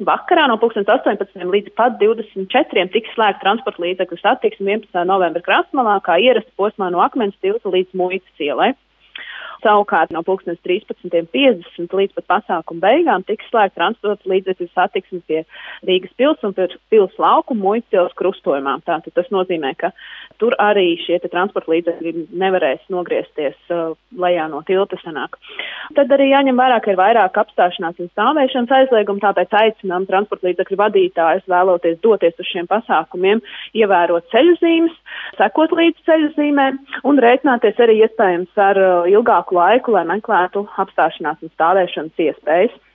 Vakarā no 18 līdz pat 24 tiks slēgta transporta līdzekļu satiksme 11. novembra Krastmalā, kā ierasta posmā no Akmens tilta līdz Muitas ielai. Savukārt no 13.50 līdz pat pasākuma beigām tiks slēgta transporta līdzekļu satiksme pie Rīgas pils un pie pils laukuma Muitas ielas krustojumā. Tātad tas nozīmē, ka tur arī šie transporta līdzekļi nevarēs nogriezties lejā no tilta sanāk. Tad arī jāņem vērā, ka ir vairāk apstāšanās un stāvēšanas aizliegumu, tāpēc aicinām transporta līdzekļu vadītājus vēloties doties uz šiem pasākumiem, ievērot ceļuzīmes, sekot līdz ceļuzīmēm un rēķināties arī iespējams ar ilgāku laiku, lai meklētu apstāšanās un stāvēšanas iespējas.